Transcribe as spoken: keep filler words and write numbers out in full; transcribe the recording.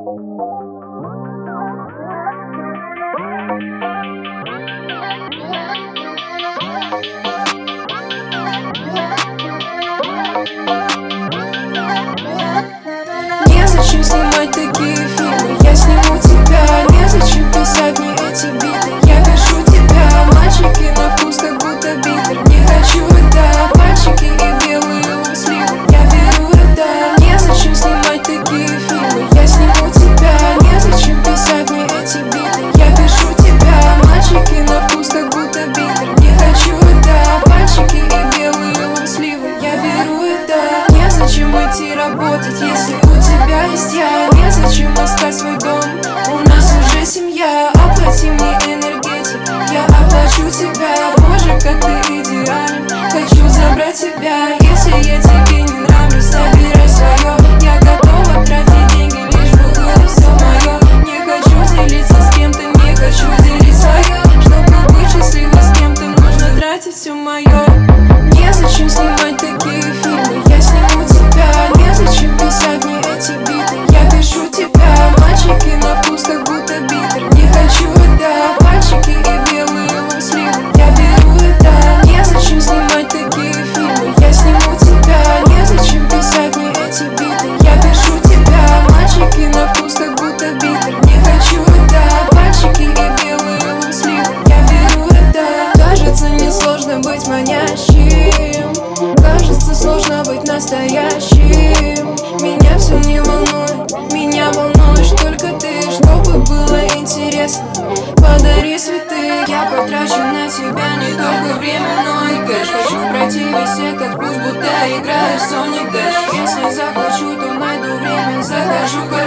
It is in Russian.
Незачем снимать такие фильмы, я сниму тебя. Незачем писать мне эти биты, я пишу тебя. Мальчики на вкус как будто битер, не хочу это. Пальчики и белые сливы, я беру это. Незачем снимать такие фильмы, я сниму тебя. Незачем писать мне эти биты, я пишу тебя. Мальчики на вкус как будто битер, не хочу это. Пальчики и белые сливы, я беру это. Незачем идти работать, если у тебя есть я. Незачем искать свой дом, у нас уже семья. Оплати мне энергетик, я оплачу тебя. Боже, как ты идеален, хочу забрать тебя. Если я тебе не нравлюсь, забирай свое. Я готова тратить деньги, лишь бы было все мое. Не хочу делиться с кем-то, не хочу делить свое. Чтобы быть счастливой с кем-то, нужно тратить все мое. Незачем снимать такие фильмы, я сниму тебя. Незачем писать мне эти биты, я пишу тебя. Мальчики на вкус как будто битер, не хочу это. Пальчики и белые сливы, я беру это. Незачем снимать такие фильмы, я сниму тебя. Незачем писать мне эти биты, я пишу тебя. Мальчики на вкус как будто битер, не хочу это. Пальчики и белые сливы, я беру это. Кажется, несложно быть манящим, кажется, сложно быть настоящим. Меня все не волнует, меня волнуешь только ты. Чтобы было интересно, подари цветы. Я потрачу на тебя не только время, но и кэш. Хочу пройти весь этот путь, будто играю в Sonic Dash. Если захочу, то найду время, закажу.